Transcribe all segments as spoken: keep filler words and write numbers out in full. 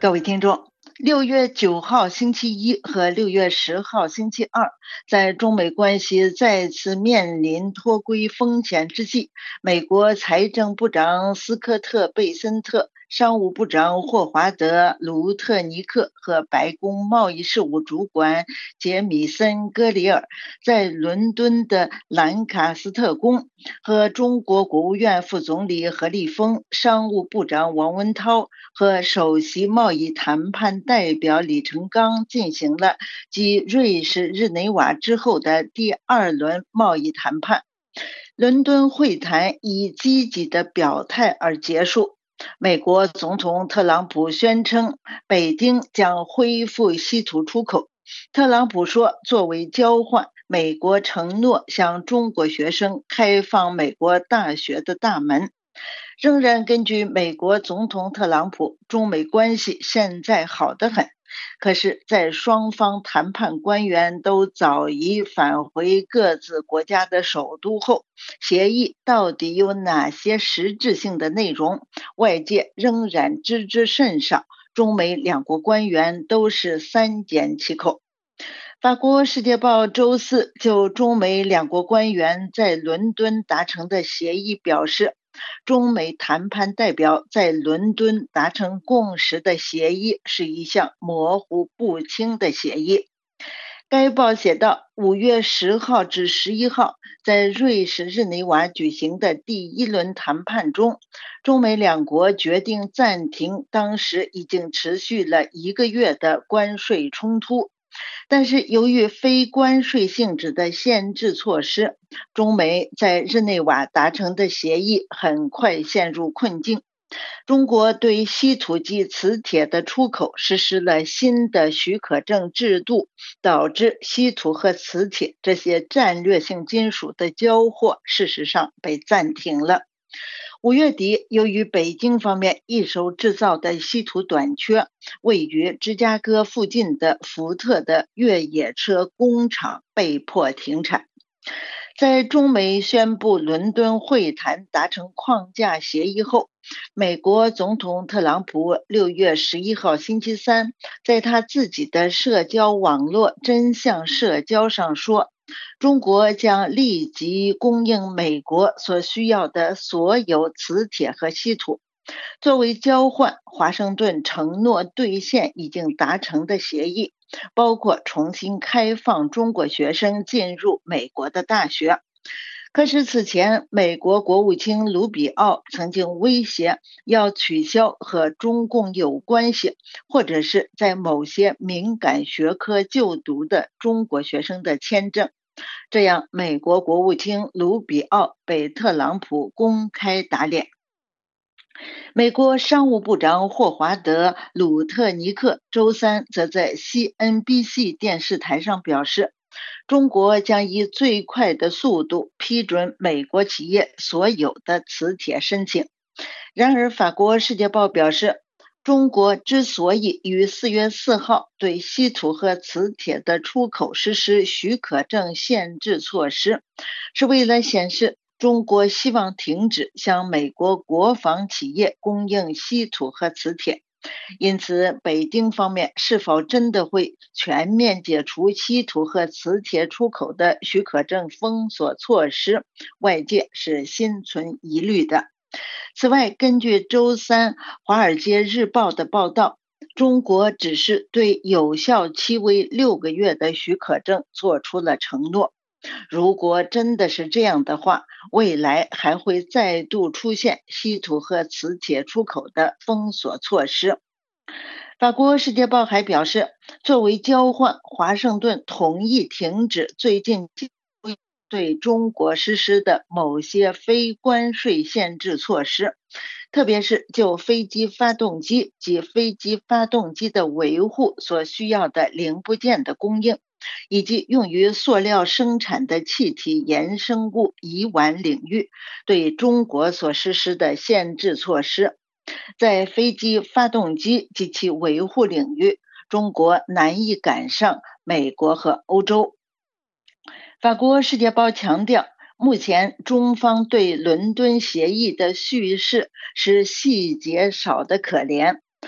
各位听众，六月九号星期一和六月十号星期二，在中美关系再次面临脱钩风险之际，美国财政部长斯科特·贝森特、商务部长霍华德·卢特尼克和白宫贸易事务主管杰米森·戈里尔在伦敦的兰卡斯特宫和中国国务院副总理何立峰、商务部长王文涛和首席贸易谈判代表李成钢进行了继瑞士日内瓦之后的第二轮贸易谈判。伦敦会谈以积极的表态而结束。美国总统特朗普宣称北京将恢复稀土出口。特朗普说，作为交换，美国承诺向中国学生开放美国大学的大门。仍然根据美国总统特朗普，中美关系现在好得很。可是，在双方谈判官员都早已返回各自国家的首都后，协议到底有哪些实质性的内容，外界仍然知之甚少。中美两国官员都是三缄其口。法国《世界报》周四就中美两国官员在伦敦达成的协议表示，中美谈判代表在伦敦达成共识的协议是一项模糊不清的协议。该报写道，五月十号至十一号，在瑞士日内瓦举行的第一轮谈判中，中美两国决定暂停当时已经持续了一个月的关税冲突。但是由于非关税性质的限制措施，中美在日内瓦达成的协议很快陷入困境。中国对稀土及磁铁的出口实施了新的许可证制度，导致稀土和磁铁这些战略性金属的交货事实上被暂停了。五月底，由于北京方面一手制造的稀土短缺，位于芝加哥附近的福特的越野车工厂被迫停产。在中美宣布伦敦会谈达成框架协议后，美国总统特朗普六月十一号星期三在他自己的社交网络真相社交上说，中国将立即供应美国所需要的所有磁铁和稀土。作为交换，华盛顿承诺兑现已经达成的协议，包括重新开放中国学生进入美国的大学。可是此前，美国国务卿卢比奥曾经威胁要取消和中共有关系，或者是在某些敏感学科就读的中国学生的签证。这样，美国国务卿卢比奥被特朗普公开打脸。美国商务部长霍华德·鲁特尼克周三则在 C N B C 电视台上表示，中国将以最快的速度批准美国企业所有的磁铁申请。然而，法国《世界报》表示，中国之所以于四月四号对稀土和磁铁的出口实施许可证限制措施，是为了显示中国希望停止向美国国防企业供应稀土和磁铁。因此，北京方面是否真的会全面解除稀土和磁铁出口的许可证封锁措施，外界是心存疑虑的。此外，根据周三《华尔街日报》的报道，中国只是对有效期为六个月的许可证做出了承诺。如果真的是这样的话，未来还会再度出现稀土和磁铁出口的封锁措施。法国《世界报》还表示，作为交换，华盛顿同意停止最近对中国实施的某些非关税限制措施，特别是就飞机发动机及飞机发动机的维护所需要的零部件的供应，以及用于塑料生产的气体衍生物乙烷领域对中国所实施的限制措施。在飞机发动机及其维护领域，中国难以赶上美国和欧洲。法国《世界报》强调，目前中方对伦敦协议的叙事是细节少得可怜。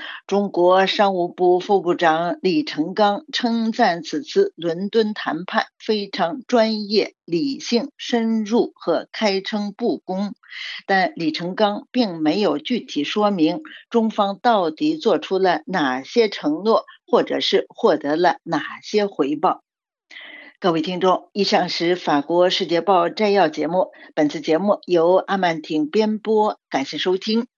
中国商务部副部长李成钢称赞此次伦敦谈判非常专业、理性、深入和开诚布公，但李成钢并没有具体说明中方到底做出了哪些承诺，或者是获得了哪些回报。各位听众，以上是法国世界报摘要节目，本次节目由阿曼婷编播，感谢收听。